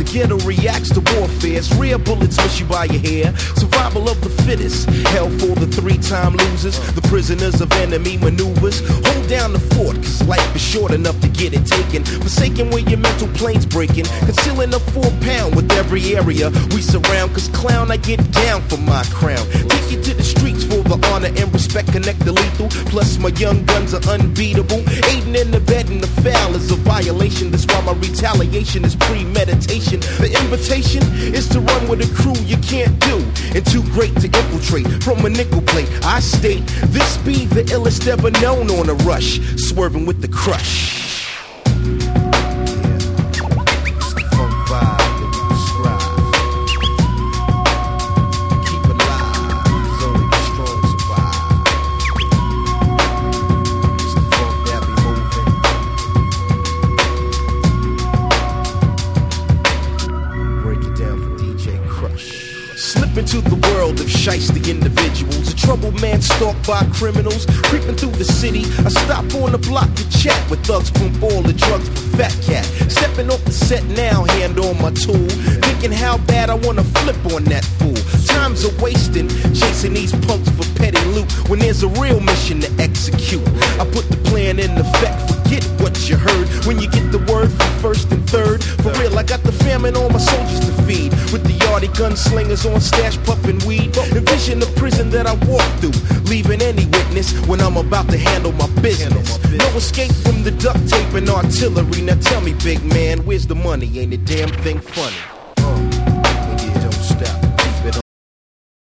ghetto reacts to warfare. Rare bullets miss you by your hair. Survival of the fittest. Hell for the 3-time losers. The prisoners of enemy maneuvers. Hold down the fort, cause life is short enough to get it taken. Forsaken where your mental plane's breaking. Concealing a 4-pound with every area we surround. Cause clown, I get down for my crown. Take you to the streets for the honor and respect. Connect the lethal. Plus my young guns are unbeatable. Aiding in the bed and the foul is a violation. That's why my retaliation is premeditation. The invitation is to run with a crew you can't do. And too great to infiltrate from a nickel plate. I state this be the illest ever known on a rush. Swerving with the crush. Into the world of shiesty individuals, a troubled man stalked by criminals, creeping through the city. I stop on the block to chat with thugs, pump all the drugs for Fat Cat. Stepping off the set now, hand on my tool, thinking how bad I wanna flip on that fool. Times are wasting, chasing these punks for petty loot, when there's a real mission to execute. I put the plan in effect, forget what you heard, when you get the word from first and third. For real, I got the famine on my soldiers to feed, with the Yardie gunslingers on stash puffing weed. Envision the prison that I walk through, leaving any witness when I'm about to handle my business. No escape from the duct tape and artillery. Now tell me, big man, where's the money? Ain't a damn thing funny.